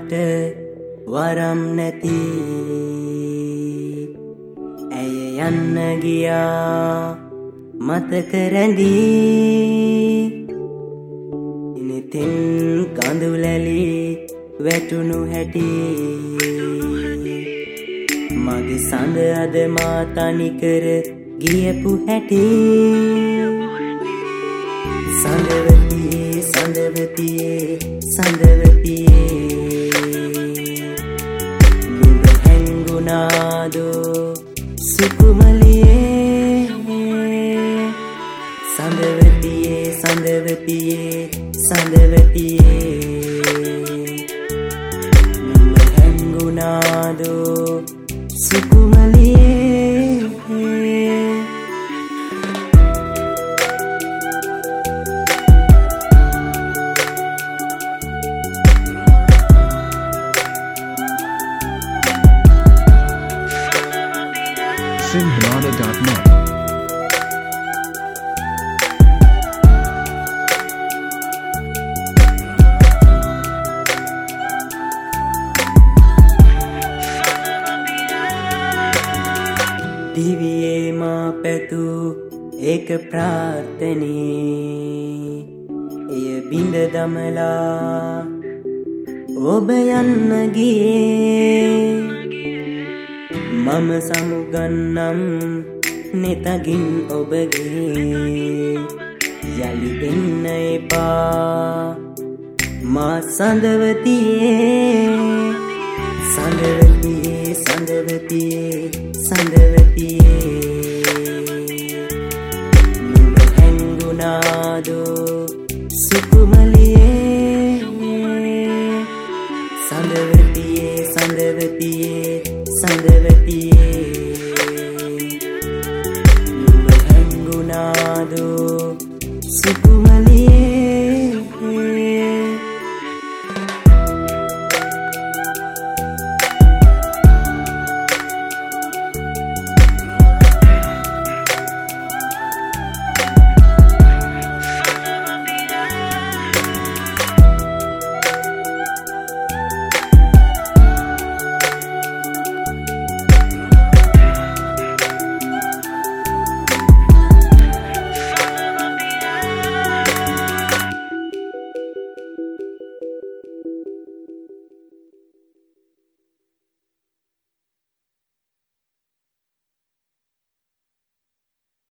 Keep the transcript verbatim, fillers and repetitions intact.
මට වරම් නැති ඇය යන්න ගියා මතක රැඳී ඉනිතින් කඳුලැලි වැටුණු හැටි මගේ සඳ අද මා තනිකර ගියපු හැටි සඳවතියේ සඳවතියේ සඳවතියේ නුඹ හැංගුණාදෝ සුකුමලියේ සඳවතියේ සඳවතියේ සඳවතියේ නුඹ හැංගුණාදෝ සුකුමලියේ sinhalada dot net දිවියේ මා පැතු ඒක ප්‍රාර්ථනී එය බිඳ දමලා ඔබ යන්න ගියේ මම සමුගන්නම් නෙතගින් ඔබගේ යලි එන්න එපා මා සඳවතියේ සඳවතියේ සඳවතියේ සඳවතියේ නුඹ හැංගුණාදෝ සුකුමලියේ සඳවතියේ සඳවතියේ සඳවතියේ